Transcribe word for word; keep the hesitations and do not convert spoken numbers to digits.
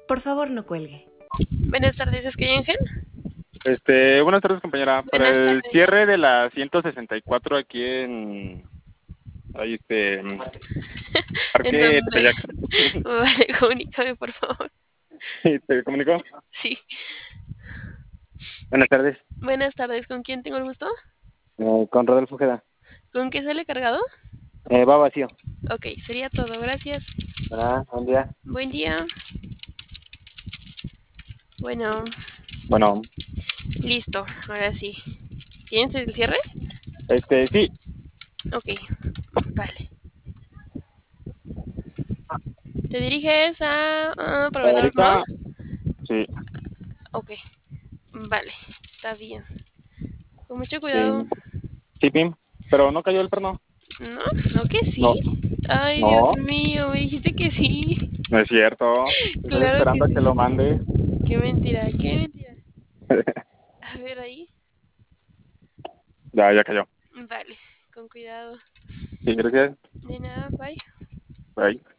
Por favor, no cuelgue. Buenas tardes, ¿es que Ángel? Este, buenas tardes, compañera. Para Buenas el tardes. cierre de la ciento sesenta y cuatro aquí en... Ahí, este... ¿En Parque dónde? Tepeyac. Vale, comunícame, por favor. Sí, ¿te comunicó? Sí. Buenas tardes. Buenas tardes, ¿con quién tengo el gusto? Eh, con Rodolfo Ojeda. ¿Con qué sale cargado? Eh, va vacío. Ok, sería todo, gracias. Ah, buen día. Buen día. Bueno, Bueno, listo, ahora sí. ¿Tienes el cierre? este, sí. Ok, vale. ¿Te diriges a, a proveedor, no? Ahorita, sí, Ok, vale, está bien. Con mucho cuidado. sí, sí, Pim. Pero no cayó el perno. ¿No? ¿No que sí? No, Ay, Dios no, mío, me dijiste que sí. no es cierto. Estoy Claro que esperando a que lo sí. mande. Qué mentira, qué mentira. A ver ahí. Ya, ya cayó. Vale, con cuidado. Sí, gracias. De nada, bye. Bye.